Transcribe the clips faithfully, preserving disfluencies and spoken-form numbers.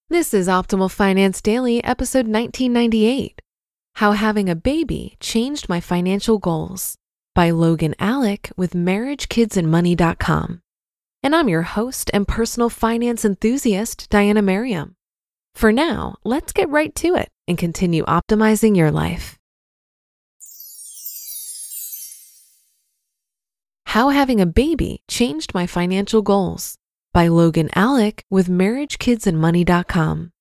This is Optimal Finance Daily, episode nineteen ninety-eight. How Having a Baby Changed My Financial Goals by Logan Alec with marriage kids and money dot com. And I'm your host and personal finance enthusiast, Diana Merriam. For now, let's get right to it and continue optimizing your life. How Having a Baby Changed My Financial Goals by Logan Alec with marriage kids and money dot com.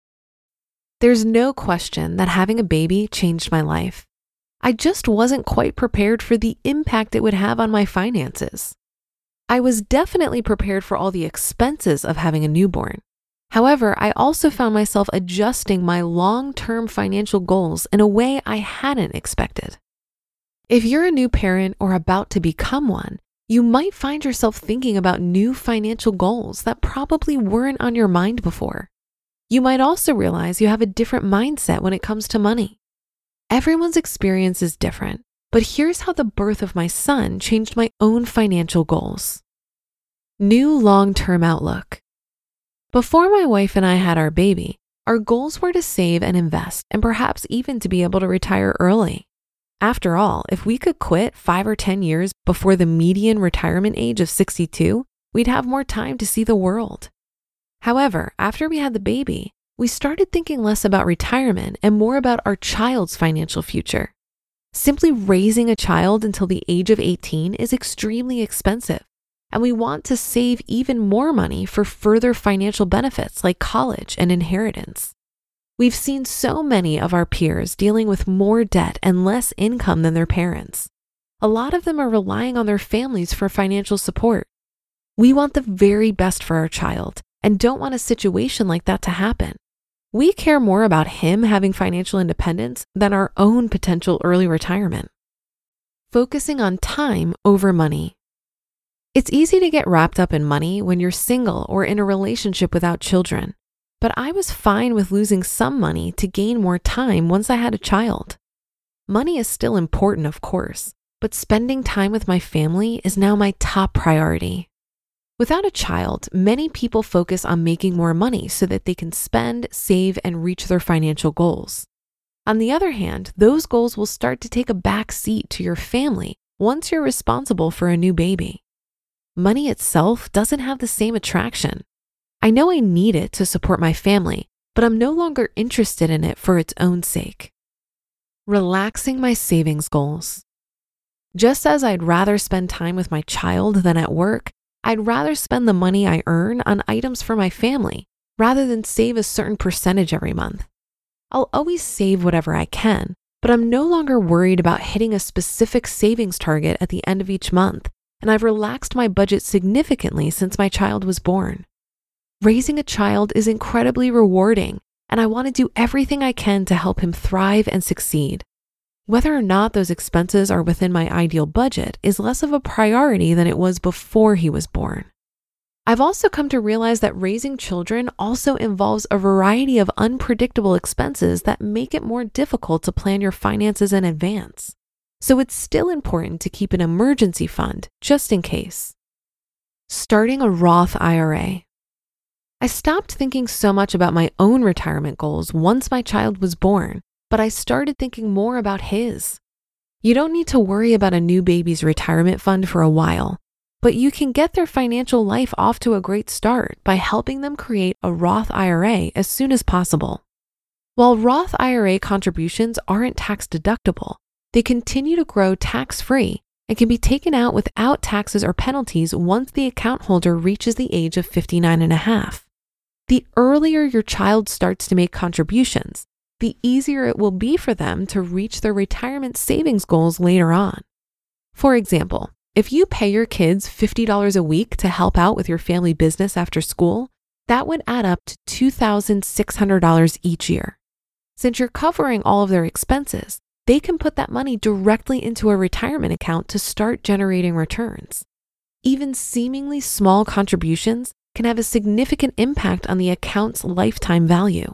There's no question that having a baby changed my life. I just wasn't quite prepared for the impact it would have on my finances. I was definitely prepared for all the expenses of having a newborn. However, I also found myself adjusting my long-term financial goals in a way I hadn't expected. If you're a new parent or about to become one, you might find yourself thinking about new financial goals that probably weren't on your mind before. You might also realize you have a different mindset when it comes to money. Everyone's experience is different, but here's how the birth of my son changed my own financial goals. New long-term outlook. Before my wife and I had our baby, our goals were to save and invest and perhaps even to be able to retire early. After all, if we could quit five or ten years before the median retirement age of sixty-two, we'd have more time to see the world. However, after we had the baby, we started thinking less about retirement and more about our child's financial future. Simply raising a child until the age of eighteen is extremely expensive, and we want to save even more money for further financial benefits like college and inheritance. We've seen so many of our peers dealing with more debt and less income than their parents. A lot of them are relying on their families for financial support. We want the very best for our child and don't want a situation like that to happen. We care more about him having financial independence than our own potential early retirement. Focusing on time over money. It's easy to get wrapped up in money when you're single or in a relationship without children. But I was fine with losing some money to gain more time once I had a child. Money is still important, of course, but spending time with my family is now my top priority. Without a child, many people focus on making more money so that they can spend, save, and reach their financial goals. On the other hand, those goals will start to take a back seat to your family once you're responsible for a new baby. Money itself doesn't have the same attraction. I know I need it to support my family, but I'm no longer interested in it for its own sake. Relaxing my savings goals. Just as I'd rather spend time with my child than at work, I'd rather spend the money I earn on items for my family rather than save a certain percentage every month. I'll always save whatever I can, but I'm no longer worried about hitting a specific savings target at the end of each month, and I've relaxed my budget significantly since my child was born. Raising a child is incredibly rewarding, and I want to do everything I can to help him thrive and succeed. Whether or not those expenses are within my ideal budget is less of a priority than it was before he was born. I've also come to realize that raising children also involves a variety of unpredictable expenses that make it more difficult to plan your finances in advance. So it's still important to keep an emergency fund just in case. Starting a Roth I R A. I stopped thinking so much about my own retirement goals once my child was born, but I started thinking more about his. You don't need to worry about a new baby's retirement fund for a while, but you can get their financial life off to a great start by helping them create a Roth I R A as soon as possible. While Roth I R A contributions aren't tax deductible, they continue to grow tax-free and can be taken out without taxes or penalties once the account holder reaches the age of fifty-nine and a half. The earlier your child starts to make contributions, the easier it will be for them to reach their retirement savings goals later on. For example, if you pay your kids fifty dollars a week to help out with your family business after school, that would add up to two thousand six hundred dollars each year. Since you're covering all of their expenses, they can put that money directly into a retirement account to start generating returns. Even seemingly small contributions can have a significant impact on the account's lifetime value.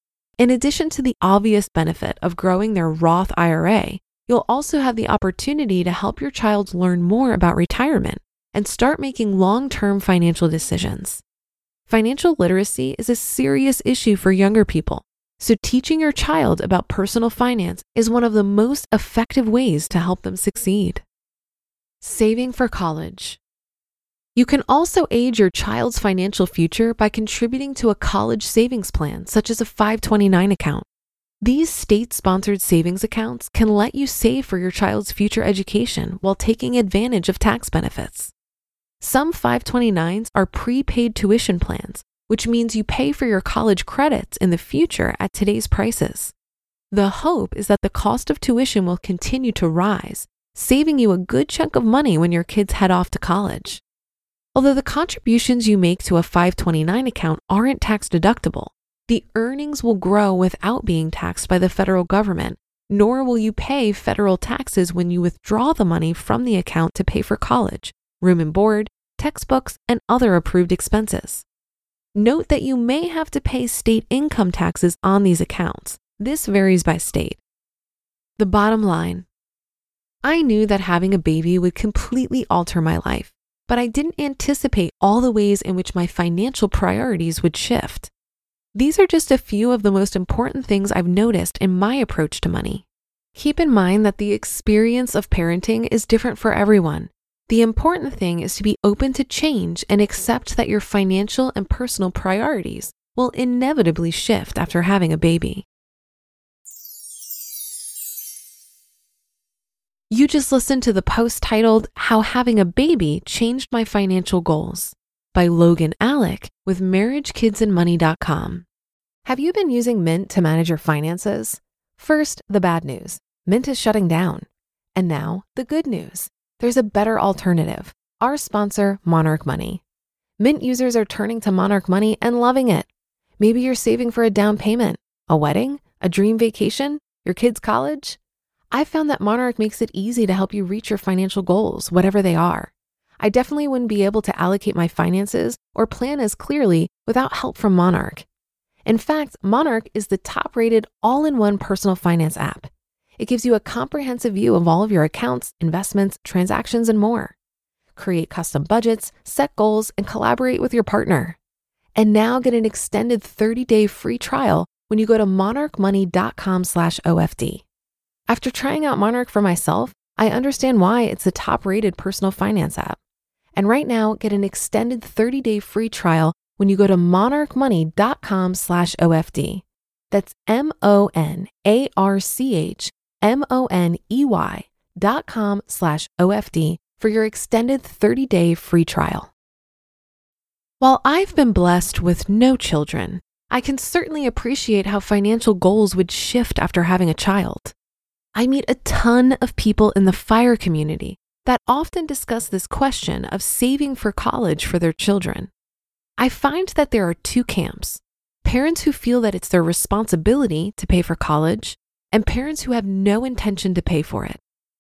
In addition to the obvious benefit of growing their Roth I R A, you'll also have the opportunity to help your child learn more about retirement and start making long-term financial decisions. Financial literacy is a serious issue for younger people, so teaching your child about personal finance is one of the most effective ways to help them succeed. Saving for college. You can also aid your child's financial future by contributing to a college savings plan, such as a five twenty-nine account. These state-sponsored savings accounts can let you save for your child's future education while taking advantage of tax benefits. Some five twenty-nines are prepaid tuition plans, which means you pay for your college credits in the future at today's prices. The hope is that the cost of tuition will continue to rise, saving you a good chunk of money when your kids head off to college. Although the contributions you make to a five twenty-nine account aren't tax deductible, the earnings will grow without being taxed by the federal government, nor will you pay federal taxes when you withdraw the money from the account to pay for college, room and board, textbooks, and other approved expenses. Note that you may have to pay state income taxes on these accounts. This varies by state. The bottom line. I knew that having a baby would completely alter my life, but I didn't anticipate all the ways in which my financial priorities would shift. These are just a few of the most important things I've noticed in my approach to money. Keep in mind that the experience of parenting is different for everyone. The important thing is to be open to change and accept that your financial and personal priorities will inevitably shift after having a baby. You just listened to the post titled, How Having a Baby Changed My Financial Goals by Logan Alec with marriage kids and money dot com. Have you been using Mint to manage your finances? First, the bad news. Mint is shutting down. And now, the good news. There's a better alternative. Our sponsor, Monarch Money. Mint users are turning to Monarch Money and loving it. Maybe you're saving for a down payment, a wedding, a dream vacation, your kids' college. I found that Monarch makes it easy to help you reach your financial goals, whatever they are. I definitely wouldn't be able to allocate my finances or plan as clearly without help from Monarch. In fact, Monarch is the top-rated all-in-one personal finance app. It gives you a comprehensive view of all of your accounts, investments, transactions, and more. Create custom budgets, set goals, and collaborate with your partner. And now get an extended thirty-day free trial when you go to monarch money dot com slash O F D. After trying out Monarch for myself, I understand why it's the top-rated personal finance app. And right now, get an extended thirty-day free trial when you go to monarch money dot com slash O F D. That's M O N A R C H M O N E Y dot com slash O F D for your extended thirty-day free trial. While I've been blessed with no children, I can certainly appreciate how financial goals would shift after having a child. I meet a ton of people in the FIRE community that often discuss this question of saving for college for their children. I find that there are two camps: parents who feel that it's their responsibility to pay for college, and parents who have no intention to pay for it.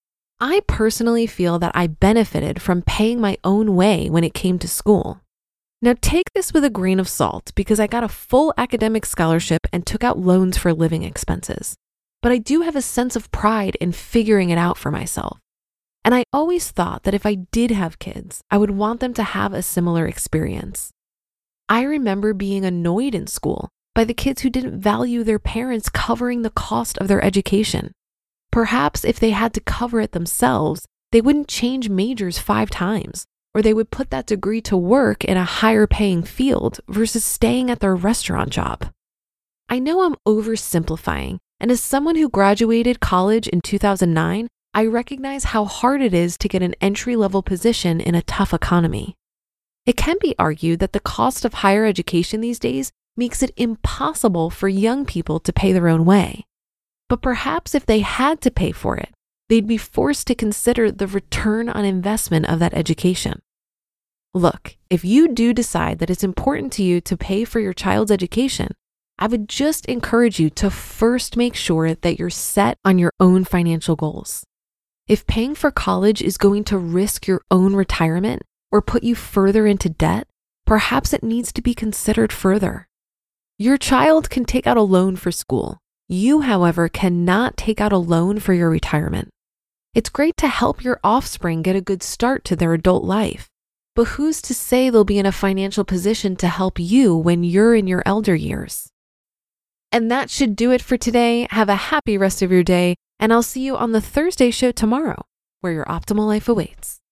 I personally feel that I benefited from paying my own way when it came to school. Now take this with a grain of salt because I got a full academic scholarship and took out loans for living expenses. But I do have a sense of pride in figuring it out for myself. And I always thought that if I did have kids, I would want them to have a similar experience. I remember being annoyed in school by the kids who didn't value their parents covering the cost of their education. Perhaps if they had to cover it themselves, they wouldn't change majors five times, or they would put that degree to work in a higher paying field versus staying at their restaurant job. I know I'm oversimplifying, and as someone who graduated college in two thousand nine, I recognize how hard it is to get an entry-level position in a tough economy. It can be argued that the cost of higher education these days makes it impossible for young people to pay their own way. But perhaps if they had to pay for it, they'd be forced to consider the return on investment of that education. Look, if you do decide that it's important to you to pay for your child's education, I would just encourage you to first make sure that you're set on your own financial goals. If paying for college is going to risk your own retirement or put you further into debt, perhaps it needs to be considered further. Your child can take out a loan for school. You, however, cannot take out a loan for your retirement. It's great to help your offspring get a good start to their adult life, but who's to say they'll be in a financial position to help you when you're in your elder years? And that should do it for today. Have a happy rest of your day, and I'll see you on the Thursday show tomorrow, where your optimal life awaits.